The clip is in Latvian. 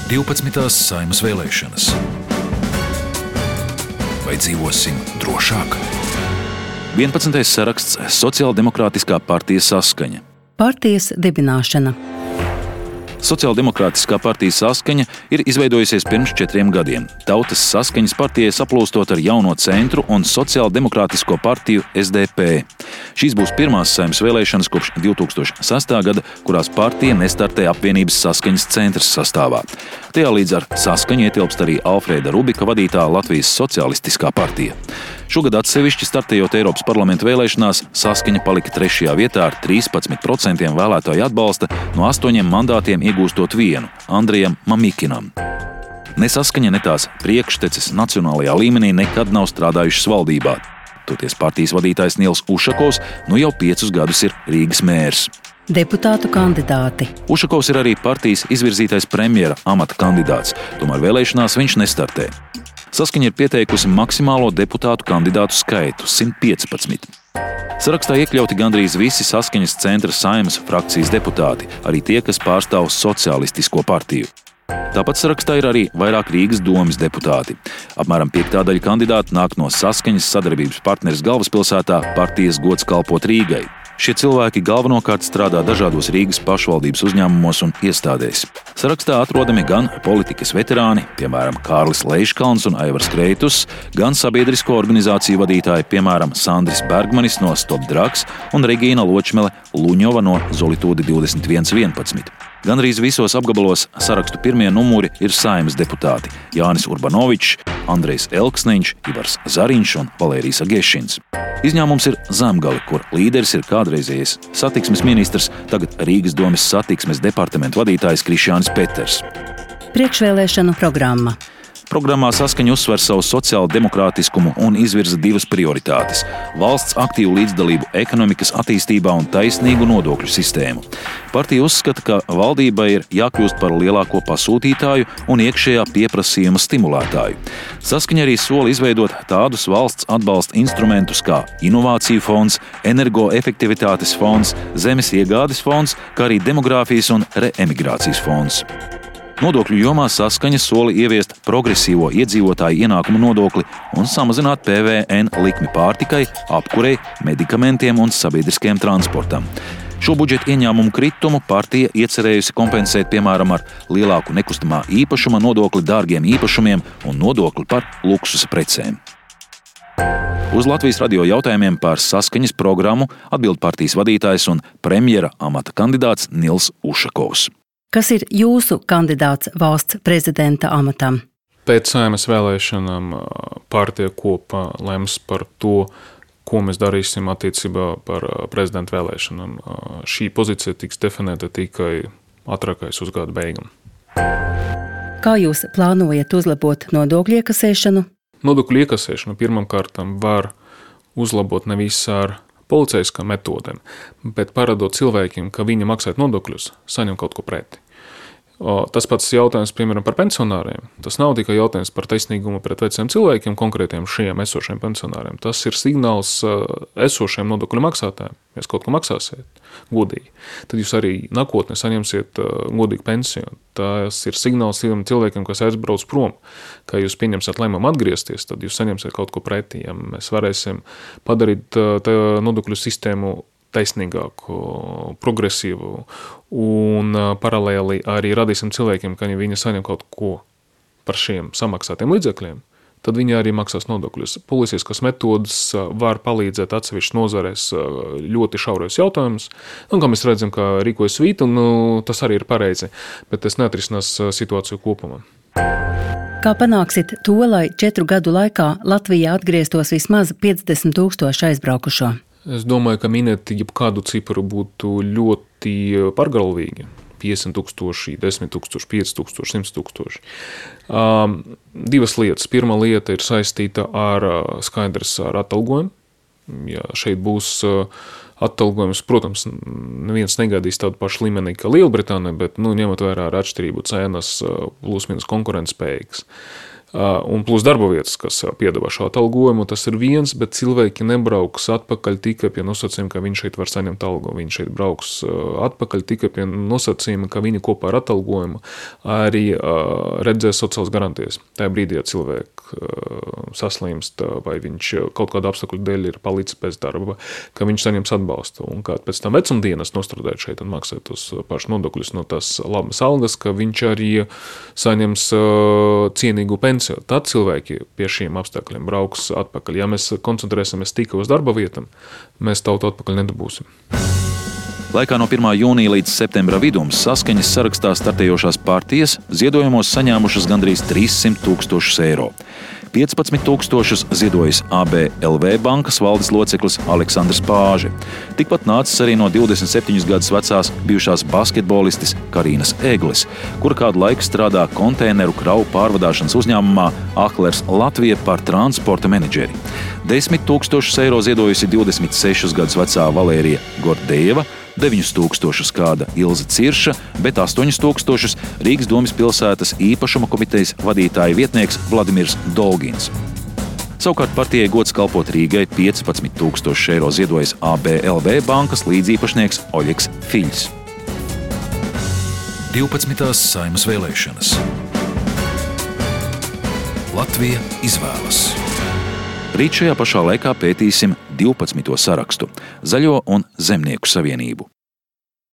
12. Saeimas vēlēšanas. Vai dzīvosim drošāk? 11. saraksts Sociāldemokrātiskā partija Saskaņa. Partijas dibināšana. Sociāldemokrātiskā partija Saskaņa ir izveidojusies pirms 4 gadiem. Tautas Saskaņas partijai saplūstot ar Jauno centru un Sociāldemokrātisko partiju SDP. Šīs būs pirmās Saeimas vēlēšanas kopš 2006. gada, kurās partija nestartē apvienības Saskaņas centrs sastāvā. Tajā līdz ar Saskaņu ietilpst arī Alfrēda Rubika vadītā Latvijas Socialistiskā partija. Šogad atsevišķi startējot Eiropas parlamenta vēlēšanās, Saskaņa palika 3. vietā ar 13% vēlētāju atbalsta, no 8 mandātiem iegūstot vienu – Andrejam Mamikinam. Ne Saskaņa, ne tās priekšteces nacionālajā līmenī nekad nav strādājušas valdībā. Toties partijas vadītājs Nils Ušakovs nu jau 5 gadus ir Rīgas mērs. Deputātu kandidāti. Ušakovs ir arī partijas izvirzītais premjera amata kandidāts, tomēr vēlēšanās viņš nestartē. Saskaņa ir pieteikusi maksimālo deputātu kandidātu skaitu – 115. Sarakstā iekļauti gandrīz visi Saskaņas centra Saeimas frakcijas deputāti, arī tie, kas pārstāv Socialistisko partiju. Tāpat sarakstā ir arī vairāk Rīgas domes deputāti. Apmēram 5. daļa kandidāti nāk no Saskaņas sadarbības partneres galvaspilsētā partijas Gods kalpot Rīgai. Šie cilvēki galvenokārt strādā dažādos Rīgas pašvaldības uzņēmumos un iestādēs. Sarakstā atrodami gan politikas veterāni, piemēram, Kārlis Leiškalns un Aivars Kreitus, gan sabiedrisko organizāciju vadītāji, piemēram, Sandris Bergmanis no Stop Drugs un Regīna Ločmele Luņova no Zolitūde 2111. Gandrīz visos apgabalos sarakstu pirmie numuri ir Saeimas deputāti – Jānis Urbanovičs, Andrejs Elksniņš, Ivars Zariņš un Valērijas Agešins. Izņēmums ir Zemgale, kur līderis ir kādreizējais satiksmes ministrs, tagad Rīgas domes satiksmes departamenta vadītājs Krišjānis Peters. Priekšvēlēšanu programma. Programmā Saskaņa uzsver savu sociālu demokrātiskumu un izvirza 2 prioritātes – valsts aktīvu līdzdalību ekonomikas attīstībā un taisnīgu nodokļu sistēmu. Partija uzskata, ka valdībai ir jākļūst par lielāko pasūtītāju un iekšējā pieprasījuma stimulētāju. Saskaņa arī sola izveidot tādus valsts atbalsta instrumentus kā inovāciju fonds, energoefektivitātes fonds, zemes iegādes fonds, kā arī demogrāfijas un reemigrācijas fonds. Nodokļu jomā Saskaņa soli ieviest progresīvo iedzīvotāju ienākumu nodokli un samazināt PVN likmi pārtikai, apkurei, medikamentiem un sabiedriskajam transportam. Šo budžeta ieņēmumu kritumu partija iecerējusi kompensēt piemēram ar lielāku nekustamā īpašuma nodokli dārgiem īpašumiem un nodokli par luksusa precēm. Uz Latvijas radio jautājumiem par Saskaņas programmu atbild partijas vadītājs un premjera amata kandidāts Nils Ušakovs. Kas ir jūsu kandidāts valsts prezidenta amatam? Pēc Saeimas vēlēšanām partija kopā lems par to, ko mēs darīsim attiecībā par prezidenta vēlēšanām. Šī pozīcija tiks definēta tikai ātrākais uz gada beigām. Kā jūs plānojat uzlabot nodokļu iekasēšanu? Nodokļu iekasēšanu pirmkārt var uzlabot nevis ar policeiskām metodēm, bet parādot cilvēkiem, ka viņi maksājot nodokļus, saņem kaut ko pretī. Tas pats jautājums, piemēram, par pensionāriem. Tas nav tikai jautājums par taisnīgumu pret veciem cilvēkiem, konkrētiem šiem esošiem pensionāriem. Tas ir signāls esošiem nodokļu maksātājiem. Ja kaut ko maksāsiet godīgi, tad jūs arī nākotnē saņemsiet godīgu pensiju. Tas ir signāls tiem cilvēkiem, kas aizbrauc prom. Kā jūs pieņemsiet lēmumu atgriezties, tad jūs saņemsiet kaut ko pretī. Ja mēs varēsim padarīt nodokļu sistēmu taisnīgāku, progresīvu un paralēli arī radīsim cilvēkiem, ka viņi saņem kaut ko par šiem samaksātiem līdzekļiem, tad viņi arī maksās nodokļus. Policiskas metodas var palīdzēt atsevišķi nozarēs ļoti šauros jautājumus. Un, kā mēs redzam, ka rīkojas vīt, un tas arī ir pareizi, bet tas neatrisinās situāciju kopumā. Kā panāksit to, lai 4 gadu laikā Latvijā atgrieztos vismaz 50 000 aizbraukušo? Es domāju, ka minēt jebkādu cipru būtu ļoti pārgalvīgi. 50 000, 10 000, 5 000, 100 000. 2 lietas. Pirmā lieta ir saistīta ar skaidrs ar atalgojumu. Ja šeit būs atalgojums, protams, neviens negaidīs tādu pašu līmeni kā Lielbritānija, bet ņemot vērā ar atšķirību cenas plus mīnus konkurentspējīgas. un plus darba vietas, kas piedāvā šo atalgojumu, tas ir viens, bet cilvēki nebrauks atpakaļ tikai pie nosacījuma, ka viņš šeit var saņemt algu. Viņš šeit brauks atpakaļ tikai pie nosacījuma, ka viņi kopā ar atalgojumu arī redzēs sociālas garantijas. Tajā brīdī, ja cilvēki saslimst vai viņš kaut kādu apstākļu dēļ ir palicis pēc darba, ka viņš saņems atbalstu. Un kā pēc tam vecumdienas nostrādāt šeit un maksāt uz pašu nodokļus no tās labas algas, ka viņš arī saņems cienīgu pensiju. Tad cilvēki pie šiem apstākļiem brauks atpakaļ. Ja mēs koncentrēsimies tikai uz darba vietām, mēs tautu atpakaļ nedabūsim. Laikā no 1. jūnija līdz septembra vidum Saskaņas sarakstā startējošās partijas ziedojumos saņēmušas gandrīz 300 000 eiro. 15 000 ziedojas ABLV bankas valdes loceklis Aleksandrs Pāže. Tikpat nācis arī no 27 gadus vecās bijušās basketbolistes Karīnas Eglis, kura kādu laiku strādā konteineru kravu pārvadāšanas uzņēmumā Ahlers Latvija par transporta menedžeri. 10 000 eiro ziedojusi 26 gadus vecā Valērija Gordejeva, 9 000 kāda Ilze Cirša, bet 8 000 Rīgas domes pilsētas īpašuma komitejas vadītāja vietnieks Vladimirs Dolgins. Savukārt partijai gods kalpot Rīgai 15 000 eiro ziedojas ABLV bankas līdzīpašnieks Oļegs Fiļs. 12. Saeimas vēlēšanas. Latvija izvēlas. Rīt šajā pašā laikā pētīsim 12. sarakstu – Zaļo un Zemnieku savienību.